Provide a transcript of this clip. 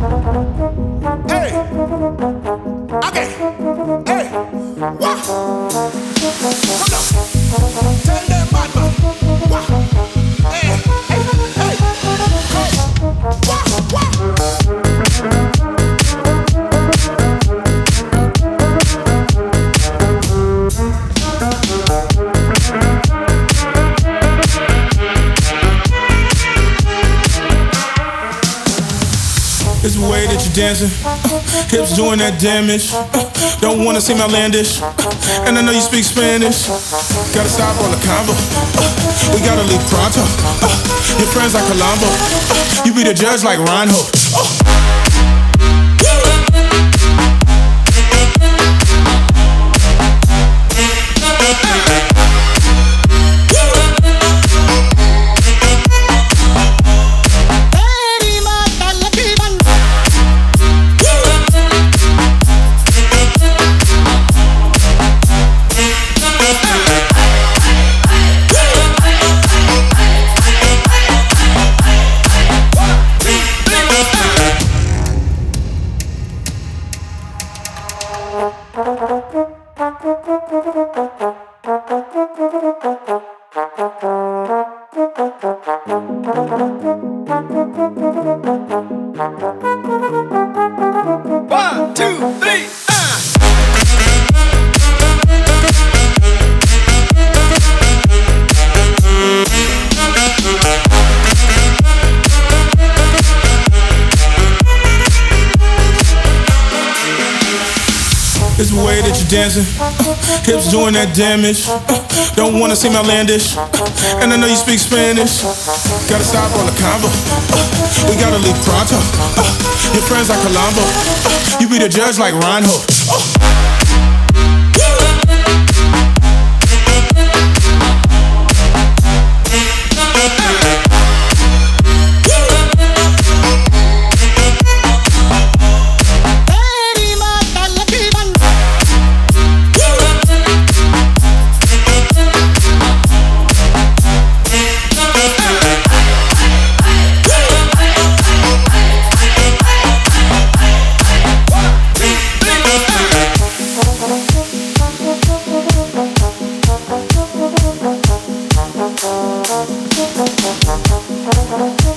Hey, okay. Hey, wah. Come on. Tell them bad man. Wah. Hey, hey, hey. Hey. Wah, wah. It's the way that you're dancing, hips doing that damage. Don't wanna seem outlandish, and I know you speak Spanish. Gotta stop all the combo. We gotta leave pronto. Your friends like Colombo. You be the judge like Reinhold. One, two, three. It's the way that you're dancing, hips doing that damage. Don't wanna seem outlandish, and I know you speak Spanish. Gotta stop all the combo. We gotta leave pronto. Your friends like Colombo. You be the judge like Reinhold. Thank you.